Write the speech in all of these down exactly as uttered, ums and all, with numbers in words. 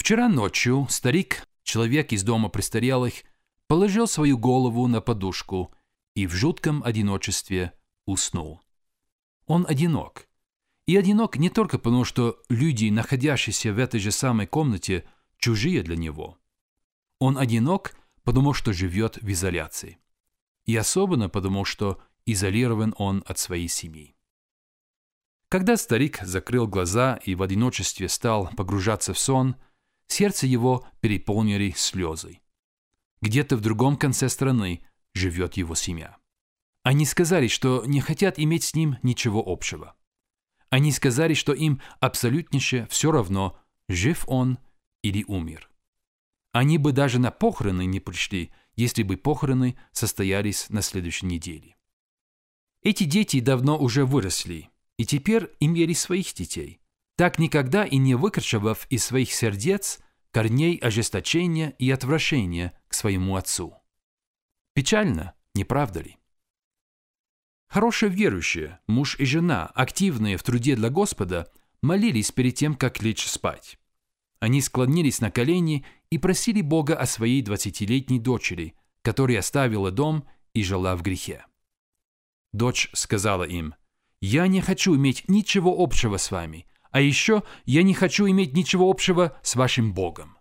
Вчера ночью старик, человек из дома престарелых, положил свою голову на подушку и в жутком одиночестве уснул. Он одинок. И одинок не только потому, что люди, находящиеся в этой же самой комнате, чужие для него. Он одинок, потому что живет в изоляции. И особенно потому, что изолирован он от своей семьи. Когда старик закрыл глаза и в одиночестве стал погружаться в сон, сердце его переполнили слезы. Где-то в другом конце страны живет его семья. Они сказали, что не хотят иметь с ним ничего общего. Они сказали, что им абсолютнейше все равно, жив он или умер. Они бы даже на похороны не пришли, если бы похороны состоялись на следующей неделе. Эти дети давно уже выросли, и теперь имели своих детей, так никогда и не выкорчевав из своих сердец корней ожесточения и отвращения к своему отцу. Печально, не правда ли? Хорошие верующие, муж и жена, активные в труде для Господа, молились перед тем, как лечь спать. Они склонились на колени и просили Бога о своей двадцатилетней дочери, которая оставила дом и жила в грехе. Дочь сказала им: «Я не хочу иметь ничего общего с вами, а еще я не хочу иметь ничего общего с вашим Богом».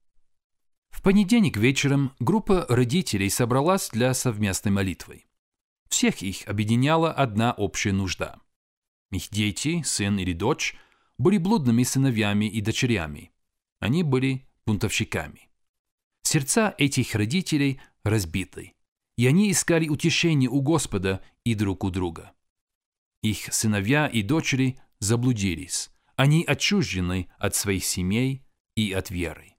В понедельник вечером группа родителей собралась для совместной молитвы. Всех их объединяла одна общая нужда. Их дети, сын или дочь, были блудными сыновьями и дочерями. Они были бунтовщиками. Сердца этих родителей разбиты, и они искали утешение у Господа и друг у друга. Их сыновья и дочери заблудились, они отчуждены от своих семей и от веры.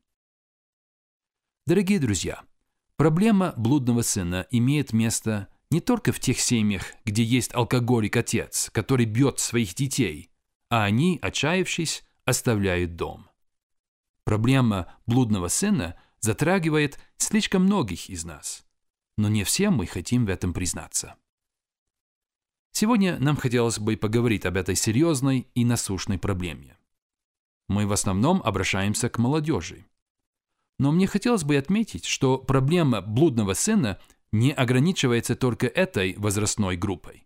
Дорогие друзья, проблема блудного сына имеет место не только в тех семьях, где есть алкоголик-отец, который бьет своих детей, а они, отчаявшись, оставляют дом. Проблема блудного сына затрагивает слишком многих из нас, но не все мы хотим в этом признаться. Сегодня нам хотелось бы поговорить об этой серьезной и насущной проблеме. Мы в основном обращаемся к молодежи. Но мне хотелось бы отметить, что проблема блудного сына не ограничивается только этой возрастной группой.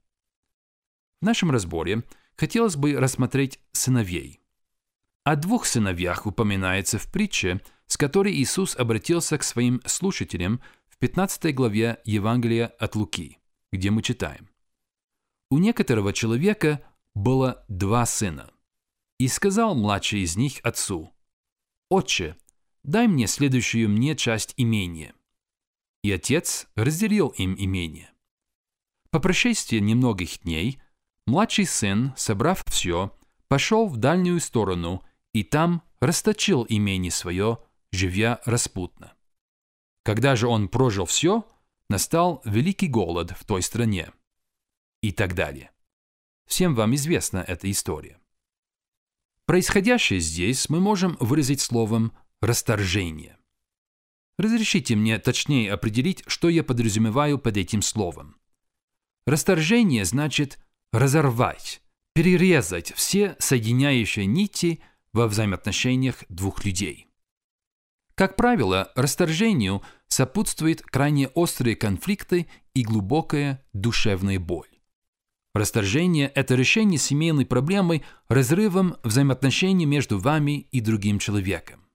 В нашем разборе хотелось бы рассмотреть сыновей. О двух сыновьях упоминается в притче, с которой Иисус обратился к своим слушателям в пятнадцатой главе Евангелия от Луки, где мы читаем: «У некоторого человека было два сына, и сказал младший из них отцу: „Отче, дай мне следующую мне часть имения“. И отец разделил им имение. По прошествии немногих дней младший сын, собрав все, пошел в дальнюю сторону и там расточил имение свое, живя распутно. Когда же он прожил все, настал великий голод в той стране». И так далее. Всем вам известна эта история. Происходящее здесь мы можем выразить словом «расторжение». Разрешите мне точнее определить, что я подразумеваю под этим словом. Расторжение значит разорвать, перерезать все соединяющие нити во взаимоотношениях двух людей. Как правило, расторжению сопутствуют крайне острые конфликты и глубокая душевная боль. Расторжение – это решение семейной проблемы разрывом взаимоотношений между вами и другим человеком.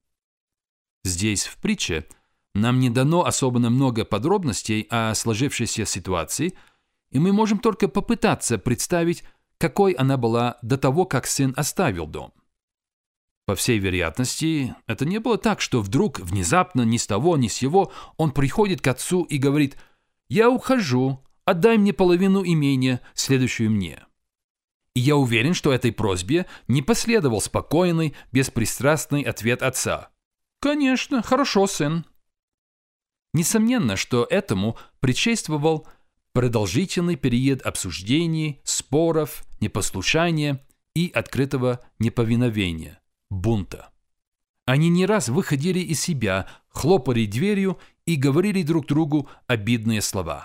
Здесь, в притче, нам не дано особенно много подробностей о сложившейся ситуации, и мы можем только попытаться представить, какой она была до того, как сын оставил дом. По всей вероятности, это не было так, что вдруг, внезапно, ни с того, ни с сего, он приходит к отцу и говорит: «Я ухожу, отдай мне половину имения, следующую мне». И я уверен, что этой просьбе не последовал спокойный, беспристрастный ответ отца: «Конечно, хорошо, сын». Несомненно, что этому предшествовал продолжительный период обсуждений, споров, непослушания и открытого неповиновения, бунта. Они не раз выходили из себя, хлопали дверью и говорили друг другу обидные слова.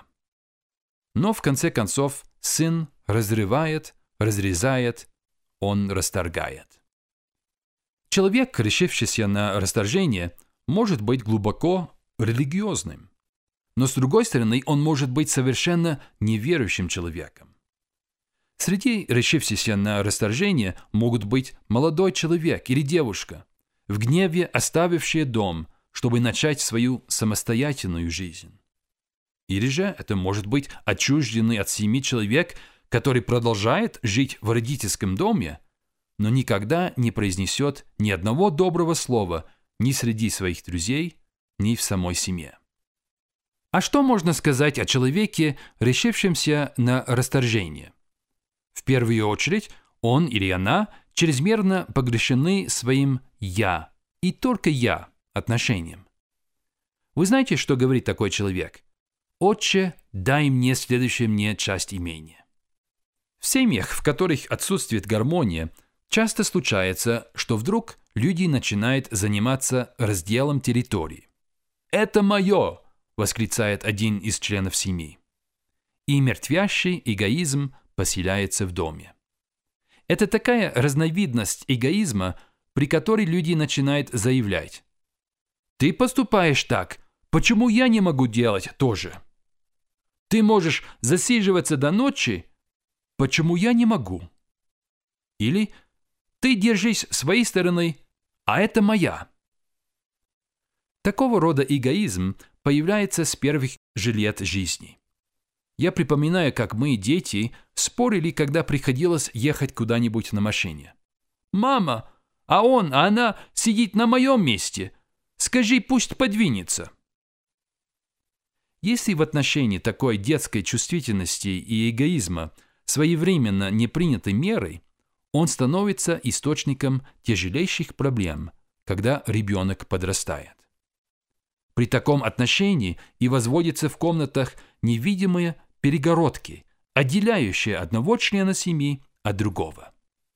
Но в конце концов сын разрывает, разрезает, он расторгает. Человек, решившийся на расторжение, может быть глубоко религиозным. Но с другой стороны, он может быть совершенно неверующим человеком. Среди решившихся на расторжение могут быть молодой человек или девушка, в гневе оставившие дом, чтобы начать свою самостоятельную жизнь. Или же это может быть отчужденный от семьи человек, который продолжает жить в родительском доме, но никогда не произнесет ни одного доброго слова ни среди своих друзей, ни в самой семье. А что можно сказать о человеке, решившемся на расторжение? В первую очередь, он или она чрезмерно погрещены своим «я» и только «я» отношением. Вы знаете, что говорит такой человек? «Отче, дай мне следующую мне часть имения». В семьях, в которых отсутствует гармония, часто случается, что вдруг люди начинают заниматься разделом территории. «Это мое!» – восклицает один из членов семьи. И мертвящий эгоизм поселяется в доме. Это такая разновидность эгоизма, при которой люди начинают заявлять: «Ты поступаешь так, почему я не могу делать то же? Ты можешь засиживаться до ночи, почему я не могу?» Или «Ты держись своей стороны, а это моя». Такого рода эгоизм появляется с первых же лет жизни. Я припоминаю, как мы, дети, спорили, когда приходилось ехать куда-нибудь на машине. «Мама, а он, а она сидит на моем месте. Скажи, пусть подвинется». Если в отношении такой детской чувствительности и эгоизма своевременно не приняты меры, он становится источником тяжелейших проблем, когда ребенок подрастает. При таком отношении и возводятся в комнатах невидимые перегородки, отделяющие одного члена семьи от другого.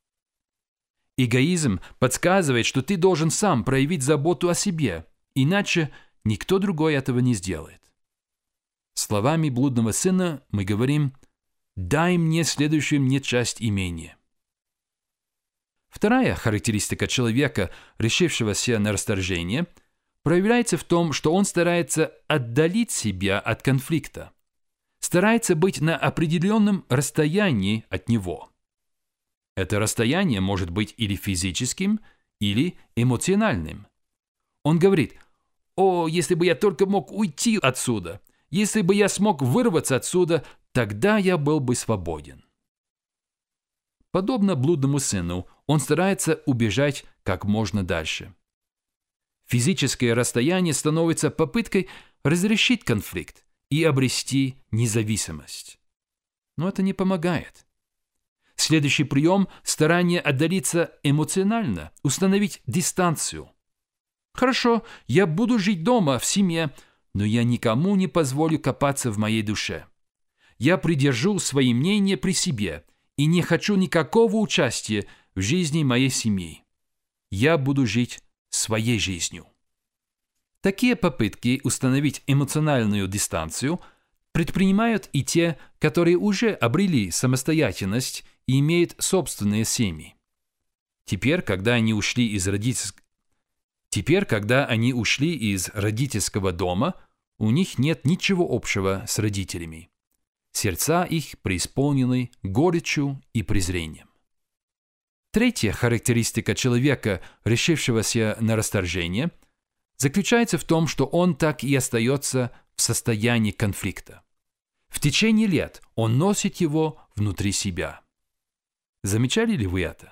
Эгоизм подсказывает, что ты должен сам проявить заботу о себе, иначе никто другой этого не сделает. Словами блудного сына мы говорим: «Дай мне следующую мне часть имения». Вторая характеристика человека, решившегося на расторжение, проявляется в том, что он старается отдалить себя от конфликта, старается быть на определенном расстоянии от него. Это расстояние может быть или физическим, или эмоциональным. Он говорит: «О, если бы я только мог уйти отсюда, если бы я смог вырваться отсюда, тогда я был бы свободен». Подобно блудному сыну, он старается убежать как можно дальше. Физическое расстояние становится попыткой разрешить конфликт и обрести независимость. Но это не помогает. Следующий прием – старание отдалиться эмоционально, установить дистанцию. Хорошо, я буду жить дома, в семье, но я никому не позволю копаться в моей душе. Я придержу свои мнения при себе и не хочу никакого участия в жизни моей семьи. Я буду жить своей жизнью. Такие попытки установить эмоциональную дистанцию предпринимают и те, которые уже обрели самостоятельность и имеют собственные семьи. Теперь, когда они ушли из родительского Теперь, когда они ушли из родительского дома, у них нет ничего общего с родителями. Сердца их преисполнены горечью и презрением. Третья характеристика человека, решившегося на расторжение, заключается в том, что он так и остается в состоянии конфликта. В течение лет он носит его внутри себя. Замечали ли вы это?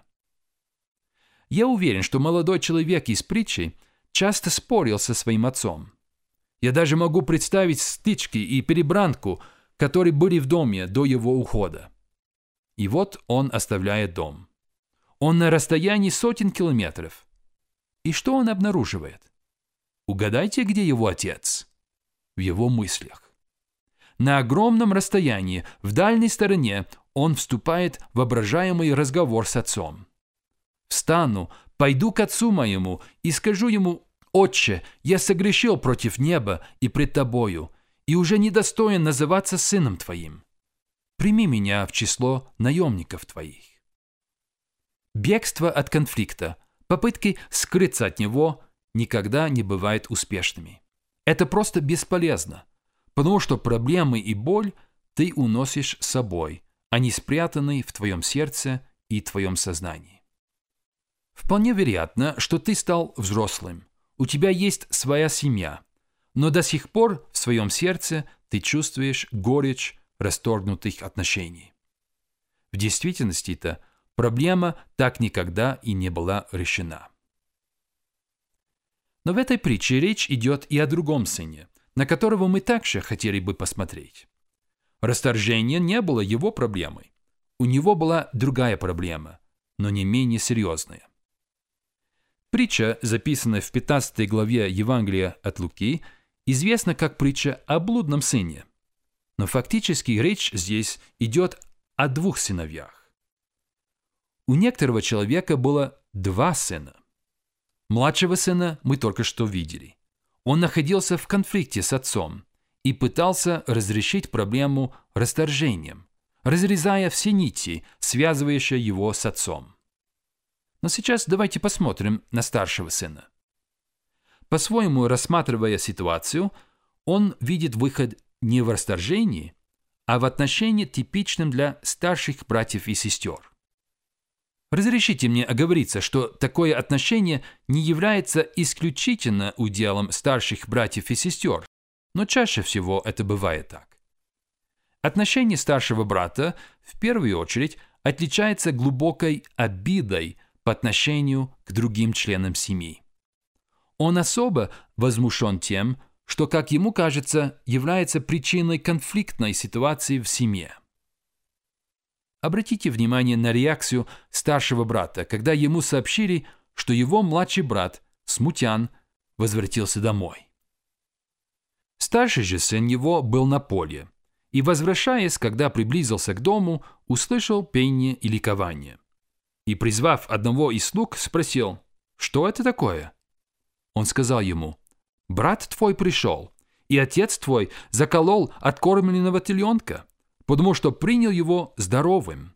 Я уверен, что молодой человек из притчи часто спорил со своим отцом. Я даже могу представить стычки и перебранку, которые были в доме до его ухода. И вот он оставляет дом. Он на расстоянии сотен километров. И что он обнаруживает? Угадайте, где его отец? В его мыслях. На огромном расстоянии, в дальней стороне, он вступает в воображаемый разговор с отцом. «Встану, пойду к отцу моему и скажу ему: Отче, я согрешил против неба и пред тобою, и уже недостоин называться сыном твоим. Прими меня в число наемников твоих». Бегство от конфликта Попытки скрыться от него никогда не бывают успешными. Это просто бесполезно, потому что проблемы и боль ты уносишь с собой, они спрятаны в твоем сердце и твоем сознании. Вполне вероятно, что ты стал взрослым, у тебя есть своя семья, но до сих пор в своем сердце ты чувствуешь горечь расторгнутых отношений. В действительности-то проблема так никогда и не была решена. Но в этой притче речь идет и о другом сыне, на которого мы также хотели бы посмотреть. Расторжение не было его проблемой. У него была другая проблема, но не менее серьезная. Притча, записанная в пятнадцатой главе Евангелия от Луки, известна как притча о блудном сыне. Но фактически речь здесь идет о двух сыновьях. У некоторого человека было два сына. Младшего сына мы только что видели. Он находился в конфликте с отцом и пытался разрешить проблему расторжением, разрезая все нити, связывающие его с отцом. Но сейчас давайте посмотрим на старшего сына. По-своему рассматривая ситуацию, он видит выход не в расторжении, а в отношении, типичном для старших братьев и сестер. Разрешите мне оговориться, что такое отношение не является исключительно уделом старших братьев и сестер, но чаще всего это бывает так. Отношение старшего брата в первую очередь отличается глубокой обидой по отношению к другим членам семьи. Он особо возмущен тем, что, как ему кажется, является причиной конфликтной ситуации в семье. Обратите внимание на реакцию старшего брата, когда ему сообщили, что его младший брат, смутьян, возвратился домой. Старший же сын его был на поле, и, возвращаясь, когда приблизился к дому, услышал пение и ликование. И, призвав одного из слуг, спросил: «Что это такое?» Он сказал ему: «Брат твой пришел, и отец твой заколол откормленного теленка, потому что принял его здоровым».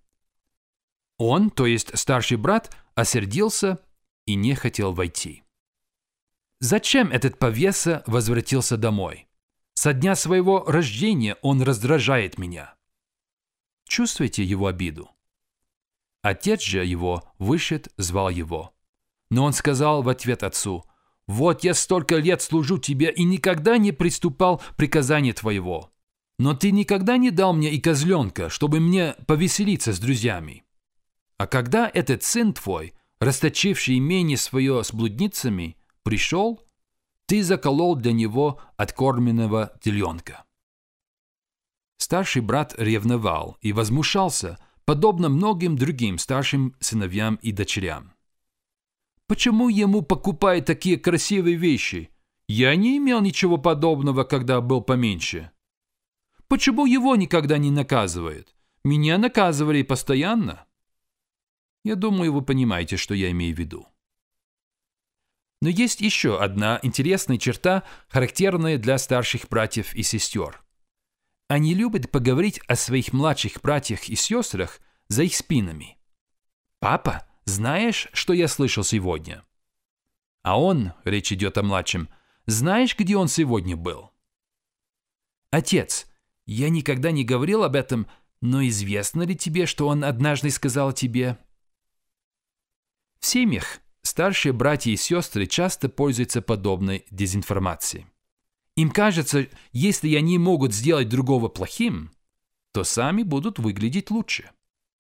Он, то есть старший брат, осердился и не хотел войти. Зачем этот повеса возвратился домой? Со дня своего рождения он раздражает меня. Чувствуете его обиду? Отец же его, вышед, звал его. Но он сказал в ответ отцу: «Вот я столько лет служу тебе и никогда не приступал к приказанию твоего. Но ты никогда не дал мне и козленка, чтобы мне повеселиться с друзьями. А когда этот сын твой, расточивший имение свое с блудницами, пришел, ты заколол для него откормленного теленка». Старший брат ревновал и возмущался, подобно многим другим старшим сыновьям и дочерям. «Почему ему покупают такие красивые вещи? Я не имел ничего подобного, когда был поменьше. Почему его никогда не наказывают? Меня наказывали постоянно». Я думаю, вы понимаете, что я имею в виду. Но есть еще одна интересная черта, характерная для старших братьев и сестер. Они любят поговорить о своих младших братьях и сестрах за их спинами. «Папа, знаешь, что я слышал сегодня?» А он, речь идет о младшем, «Знаешь, где он сегодня был?» «Отец, я никогда не говорил об этом, но известно ли тебе, что он однажды сказал тебе?» В семьях старшие братья и сестры часто пользуются подобной дезинформацией. Им кажется, если они могут сделать другого плохим, то сами будут выглядеть лучше.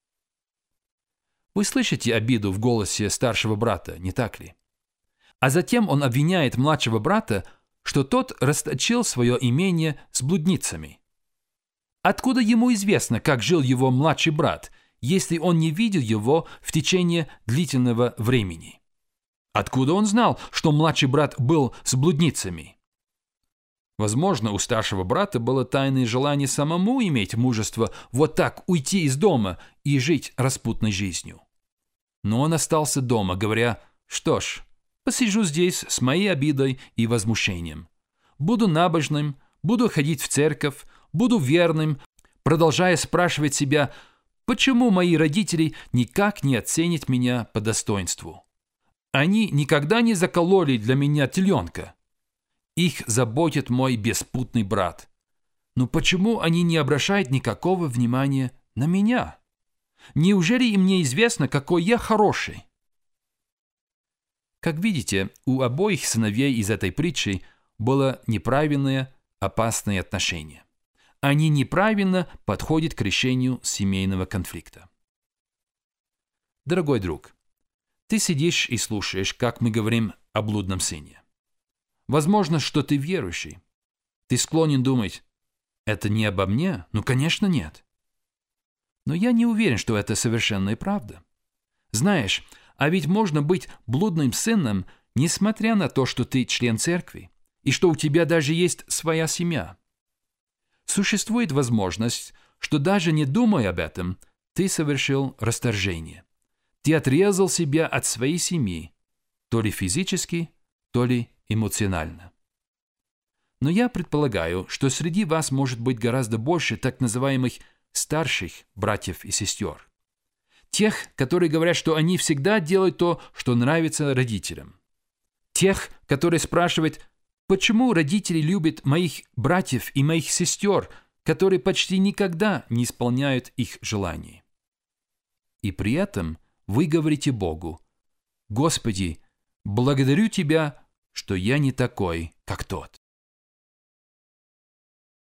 Вы слышите обиду в голосе старшего брата, не так ли? А затем он обвиняет младшего брата, что тот расточил свое имение с блудницами. Откуда ему известно, как жил его младший брат, если он не видел его в течение длительного времени? Откуда он знал, что младший брат был с блудницами? Возможно, у старшего брата было тайное желание самому иметь мужество вот так уйти из дома и жить распутной жизнью. Но он остался дома, говоря: «Что ж, посижу здесь с моей обидой и возмущением. Буду набожным, буду ходить в церковь, буду верным, продолжая спрашивать себя, почему мои родители никак не оценят меня по достоинству. Они никогда не закололи для меня теленка. Их заботит мой беспутный брат. Но почему они не обращают никакого внимания на меня? Неужели им не известно, какой я хороший? Как видите, у обоих сыновей из этой притчи было неправильное, опасное отношение. Они неправильно подходят к решению семейного конфликта. Дорогой друг, ты сидишь и слушаешь, как мы говорим о блудном сыне. Возможно, что ты верующий. Ты склонен думать, это не обо мне? Ну, конечно, нет. Но я не уверен, что это совершенная правда. Знаешь, а ведь можно быть блудным сыном, несмотря на то, что ты член церкви, и что у тебя даже есть своя семья. Существует возможность, что даже не думая об этом, ты совершил расторжение. Ты отрезал себя от своей семьи, то ли физически, то ли эмоционально. Но я предполагаю, что среди вас может быть гораздо больше так называемых старших братьев и сестер. Тех, которые говорят, что они всегда делают то, что нравится родителям. Тех, которые спрашивают, почему родители любят моих братьев и моих сестер, которые почти никогда не исполняют их желаний. И при этом вы говорите Богу, «Господи, благодарю Тебя, что я не такой, как тот».